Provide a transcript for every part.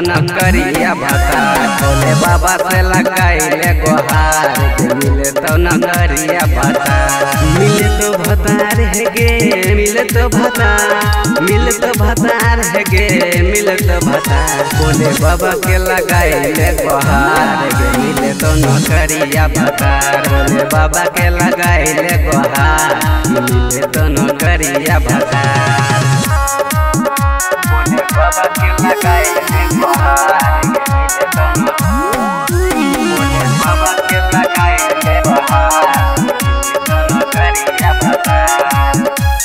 न करिया भतार भोले बाबा से लगाइले गोहार मिले तो न करिया भतार मिले तो भतार है गे मिले तो भतार मिले तो भतार है गे मिले तो भतार भोले बाबा के लगाइले गोहार गे मिले तो न करिया भतार भोले बाबा के लगाइले गोहार मिले तो न करिया भतार भोले बाबा के लगाइले गोहार मिले तो न भोले बाबा के लगाइले गोहार मिले तो न करिया भतार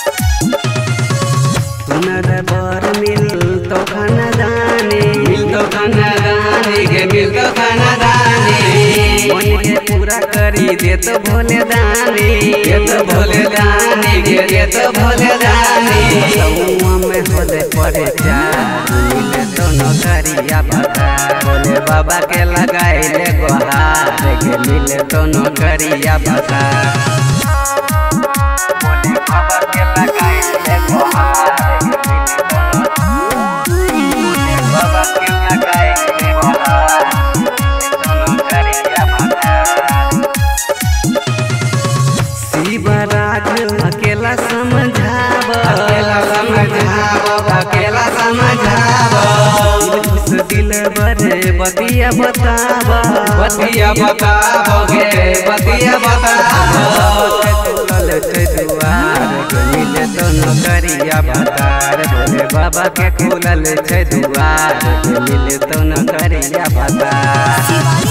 सुनर बर मिल तो खाना दानी मिल तो खाना दानी गे मिल तो खाना दानी मन के पूरा करी दे तो भोले दानी दे तो भोले दानी गे दे तो भोले दानी समुआ में होले पड़े चार मिले तो न करिया भतार भोले बाबा के लगाइले गोहार गे मिले तो न करिया भतार भोले बाबा के लगाइले गोहार बाबा के लगाइले गोहार दोनों करिया भतार शिवराज अकेला समझाव अकेला समझाव दिल बरे बतिया बताव बतिया बताव गे बतिया बताव मिले तो न करिया भतार भोले बाबा के खुलल छै दुआर मिले तो न करिया भतार।